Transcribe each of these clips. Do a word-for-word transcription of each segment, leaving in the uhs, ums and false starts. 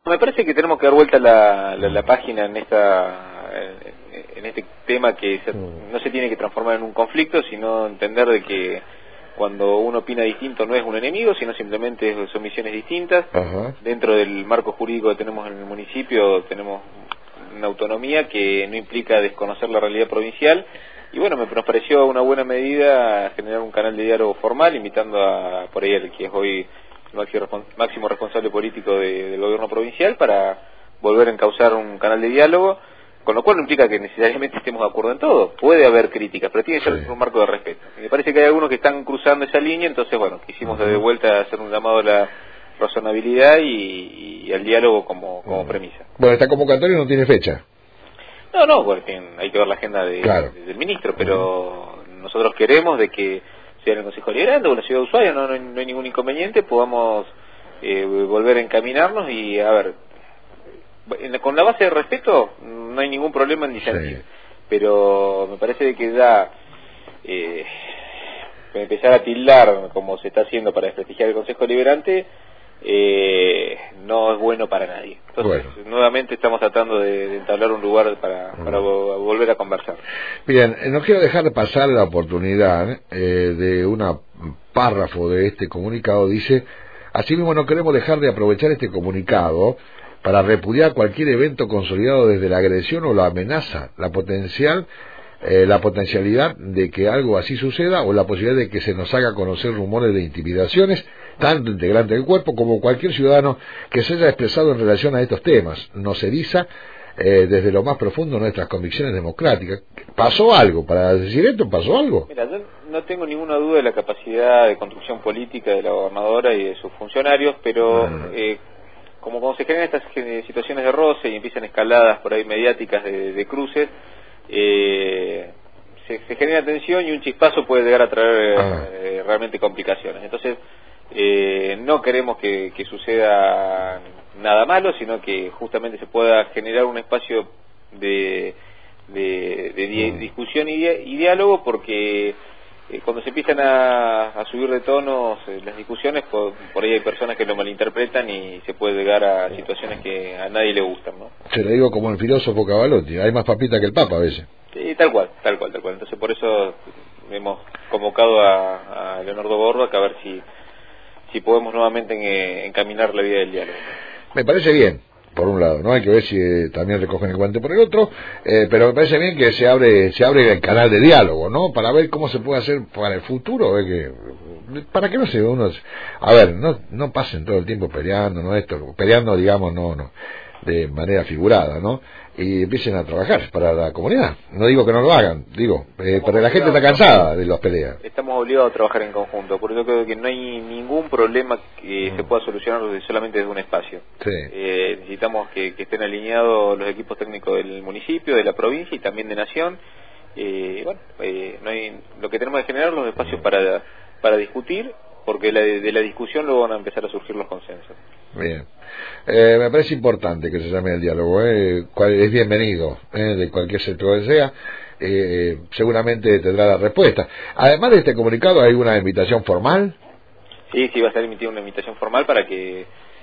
Me parece que tenemos que dar vuelta la, la, la página en esta en este tema que se, no se tiene que transformar en un conflicto, sino entender de que cuando uno opina distinto no es un enemigo, sino simplemente son visiones distintas. Ajá. Dentro del marco jurídico que tenemos en el municipio tenemos una autonomía que no implica desconocer la realidad provincial. Y bueno, me, nos pareció una buena medida generar un canal de diálogo formal, invitando a por ahí el que es hoy el máximo, máximo responsable político de, del gobierno provincial, para volver a encauzar un canal de diálogo, con lo cual no implica que necesariamente estemos de acuerdo en todo. Puede haber críticas, pero tiene que ser sí. un marco de respeto. Y me parece que hay algunos que están cruzando esa línea, entonces bueno, quisimos uh-huh. de vuelta hacer un llamado a la razonabilidad y, y al diálogo como, como uh-huh. premisa. Bueno, esta convocatoria no tiene fecha. No, no, porque hay que ver la agenda de, claro. de, del ministro, pero uh-huh. nosotros queremos de que sea en el Consejo Deliberante o en la ciudad de Ushuaia, no, no, hay, no hay ningún inconveniente, podamos eh, volver a encaminarnos y a ver, en, con la base de respeto no hay ningún problema en disentir, sí. pero me parece que da eh, empezar a tildar como se está haciendo para desprestigiar el Consejo Deliberante eh, no es bueno para nadie. Entonces, bueno. nuevamente estamos tratando de, de entablar un lugar para, para vo volver a conversar. Bien, no quiero dejar de pasar la oportunidad eh, de un párrafo de este comunicado. Dice: asimismo, no queremos dejar de aprovechar este comunicado para repudiar cualquier evento consolidado desde la agresión o la amenaza, la potencial eh, la potencialidad de que algo así suceda o la posibilidad de que se nos haga conocer rumores de intimidaciones, tanto integrantes del cuerpo como cualquier ciudadano que se haya expresado en relación a estos temas. Nos eriza eh, desde lo más profundo nuestras convicciones democráticas. ¿Pasó algo? Para decir esto, ¿pasó algo? Mira, yo no tengo ninguna duda de la capacidad de construcción política de la gobernadora y de sus funcionarios, pero ah. eh, como cuando se generan estas situaciones de roce y empiezan escaladas por ahí mediáticas de, de cruces, eh, se, se genera tensión y un chispazo puede llegar a traer ah. eh, realmente complicaciones. Entonces, eh, no queremos que, que suceda nada malo, sino que justamente se pueda generar un espacio de, de, de di mm. discusión y, di y diálogo, porque Eh, cuando se empiezan a, a subir de tonos eh, las discusiones, por, por ahí hay personas que lo malinterpretan y se puede llegar a situaciones que a nadie le gustan, ¿no? Se lo digo como el filósofo Cavalotti, hay más papita que el Papa a veces. Sí, tal cual, tal cual, tal cual. Entonces por eso hemos convocado a, a Leonardo Borba, que a ver si, si podemos nuevamente en, encaminar la vía del diálogo. Me parece bien. Por un lado, no hay que ver si eh, también recogen el guante por el otro, eh, pero me parece bien que se abre se abre el canal de diálogo, ¿no? Para ver cómo se puede hacer para el futuro, eh, que, para que no se uno, a ver, no no pasen todo el tiempo peleando, no esto, peleando, digamos, no no de manera figurada, ¿no? Y empiecen a trabajar para la comunidad. No digo que no lo hagan, digo, eh, pero la gente está cansada de las peleas. Estamos obligados a trabajar en conjunto, por eso creo que no hay ningún problema que mm. se pueda solucionar solamente desde un espacio. Sí. Eh, necesitamos que, que estén alineados los equipos técnicos del municipio, de la provincia y también de Nación. Eh, bueno, eh, no hay, lo que tenemos que generar los espacios mm. para, para discutir, porque la, de la discusión luego van a empezar a surgir los consensos. Bien. Eh, me parece importante que se llame el diálogo, eh, cual, es bienvenido, eh, de cualquier sector que sea, eh, seguramente tendrá la respuesta. Además de este comunicado, ¿hay una invitación formal? Sí, sí, va a estar emitida una invitación formal para que,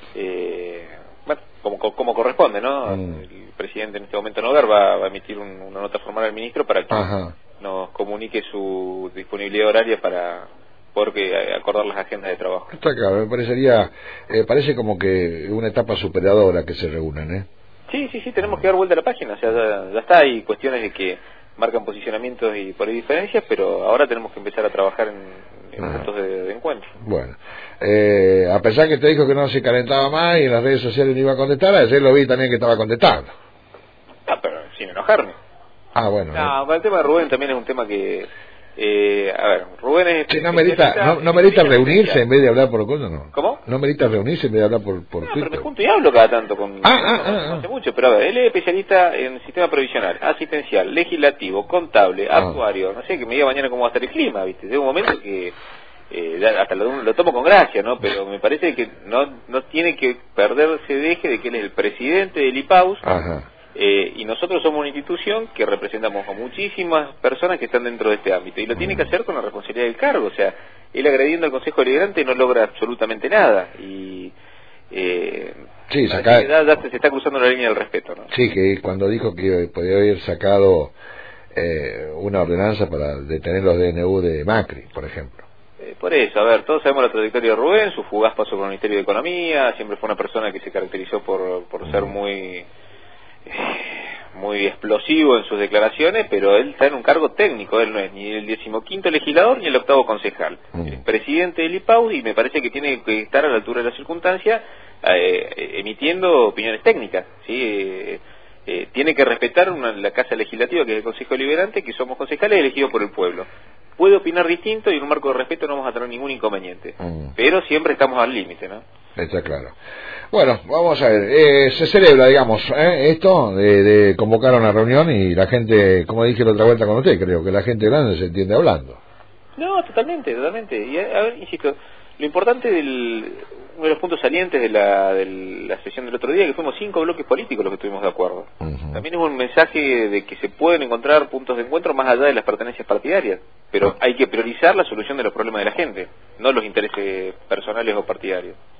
eh, bueno, como, como corresponde, ¿no? Mm. El presidente en este momento Noguer va, va a emitir un, una nota formal al ministro para que Ajá. nos comunique su disponibilidad horaria para porque acordar las agendas de trabajo. Está claro, me parecería, eh, parece como que una etapa superadora que se reúnan, ¿eh? Sí, sí, sí, tenemos que dar vuelta a la página, o sea, ya, ya está, hay cuestiones de que marcan posicionamientos y por ahí diferencias, pero ahora tenemos que empezar a trabajar en, en ah. puntos de, de encuentro. Bueno, eh, a pesar que te dijo que no se calentaba más y en las redes sociales no iba a contestar, ayer lo vi también que estaba contestando. Ah, pero sin enojarme. Ah, bueno. No, eh. el tema de Rubén también es un tema que... Eh, a ver, Rubén es... Sí, no merita, no, no merita reunirse en vez de hablar por cosa, ¿no? ¿Cómo? No merita reunirse en vez de hablar por, por no, Twitter. Pero me junto y hablo cada tanto con... Ah, ah, ah, no hace mucho, pero a ver, él es especialista en sistema provisional, asistencial, legislativo, contable, ah. actuario, no sé, que me diga mañana cómo va a estar el clima, ¿viste? Llega un momento que eh, hasta lo, lo tomo con gracia, ¿no? Pero me parece que no, no tiene que perderse de eje de que él es el presidente del I P A U S. Ajá. Eh, y nosotros somos una institución que representamos a muchísimas personas que están dentro de este ámbito y lo tiene que hacer con la responsabilidad del cargo. O sea, él agrediendo al Consejo Deliberante no logra absolutamente nada y, eh, sí, saca... ya, ya se está cruzando la línea del respeto, ¿no? Sí, que cuando dijo que podía haber sacado eh, una ordenanza para detener los D N U de Macri, por ejemplo. Eh, por eso, a ver, todos sabemos la trayectoria de Rubén, su fugaz paso por el Ministerio de Economía, siempre fue una persona que se caracterizó por, por ser muy... muy explosivo en sus declaraciones, pero él está en un cargo técnico, él no es ni el decimoquinto legislador ni el octavo concejal. Mm. Es presidente del I P A U y me parece que tiene que estar a la altura de la circunstancia eh, emitiendo opiniones técnicas, ¿sí? Eh, eh, tiene que respetar una, la Casa Legislativa, que es el Consejo Deliberante, que somos concejales elegidos por el pueblo. Puede opinar distinto y en un marco de respeto no vamos a tener ningún inconveniente, mm. pero siempre estamos al límite, ¿no? Está claro. Bueno, vamos a ver, eh, se celebra, digamos, ¿eh? esto de, de convocar a una reunión y la gente, como dije la otra vuelta con usted, creo que la gente grande se entiende hablando. No, totalmente, totalmente. Y a, a ver, insisto, lo importante del, uno de los puntos salientes de la, de la sesión del otro día, que fuimos cinco bloques políticos los que estuvimos de acuerdo. Uh-huh. También es un mensaje de que se pueden encontrar puntos de encuentro más allá de las pertenencias partidarias, pero uh-huh. hay que priorizar la solución de los problemas de la gente, no los intereses personales o partidarios.